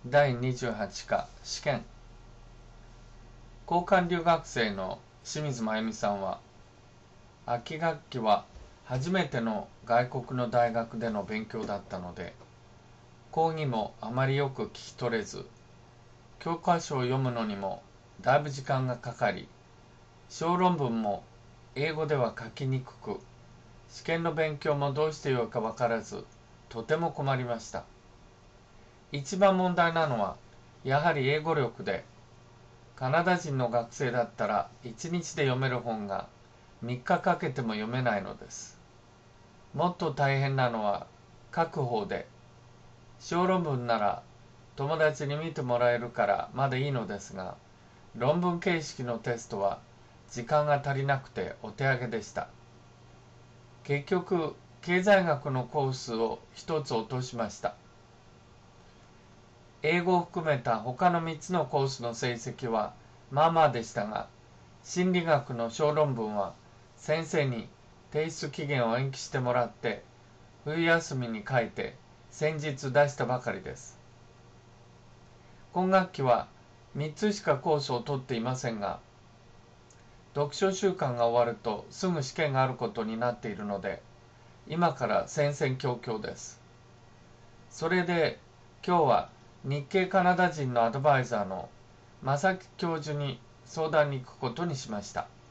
第28課試験。交換留学生の清水真由美さんは、秋学期は初めての外国の大学での勉強だったので、講義もあまりよく聞き取れず、教科書を読むのにもだいぶ時間がかかり、小論文も英語では書きにくく、試験の勉強もどうしてよいかわからず、とても困りました。一番問題なのは、やはり英語力で、カナダ人の学生だったら1日で読める本が3日かけても読めないのです。もっと大変なのは書く方で、小論文なら友達に見てもらえるからまだいいのですが、論文形式のテストは時間が足りなくてお手上げでした。結局、経済学のコースを一つ落としました。英語を含めた他の3つのコースの成績はまあまあでしたが、心理学の小論文は先生に提出期限を延期してもらって冬休みに書いて先日出したばかりです。今学期は3つしかコースを取っていませんが、読書週間が終わるとすぐ試験があることになっているので、今から戦々恐々です。それで今日は日系カナダ人のアドバイザーの正木教授に相談に行くことにしました。